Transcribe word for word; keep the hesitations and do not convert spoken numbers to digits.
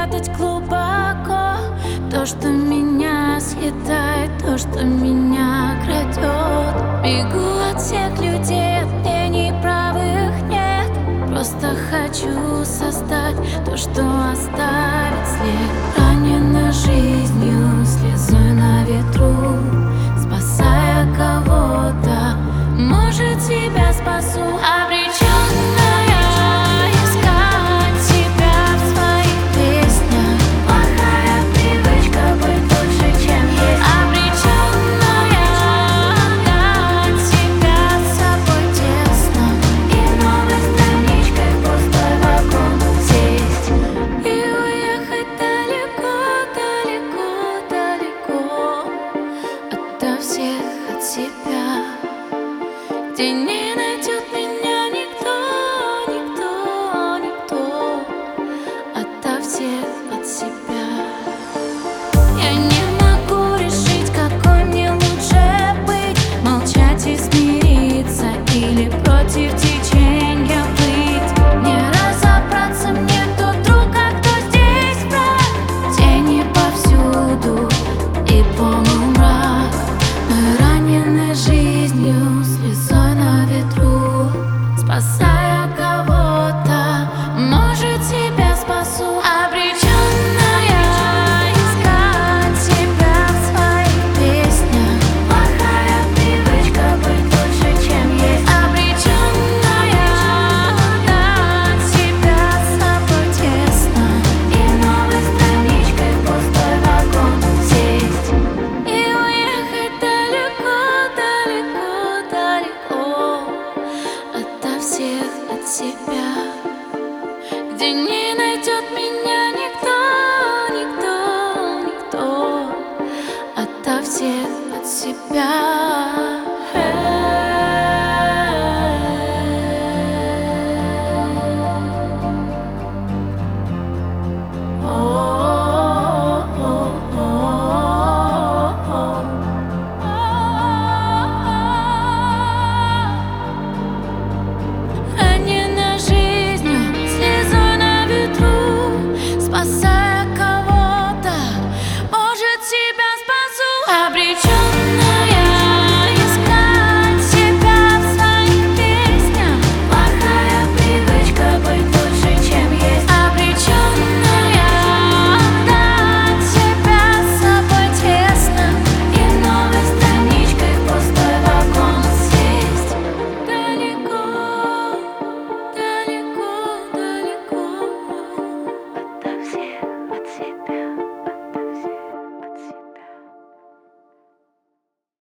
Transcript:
прятать глубоко то, что меня съедает, то, что меня крадет. Бегу от всех людей, от мнений правых нет. Просто хочу создать то, что оставит след. Ранена жизнью, слезой на ветру, спасая кого-то, может, себя спасу. Обреченная искать себя в своих песнях. Плохая привычка быть лучше, чем есть. Обреченная отдать себя с собой тесно и новой страничкой в пустой вагон сесть и уехать далеко, далеко, далеко ото всех, от себя, где не найдет меня никто, никто, никто, ото всех, от себя. Я не могу решить, какой мне лучше быть: молчать и смириться или против течения плыть. Не разобраться мне, кто друг, а кто здесь враг. Тени повсюду и полумрак. Мы ранены жизнью, слезой на ветру, спасая кого-то, может, себя спасу. Обреченная искать себя в своих песнях. Плохая привычка быть лучше, чем есть. Обреченная отдать себя с собой тесно и новой страничкой в пустой вагон сесть и уехать далеко, далеко, далеко ото всех, от себя, где не найдет меня никто, никто, никто, ото всех, от себя.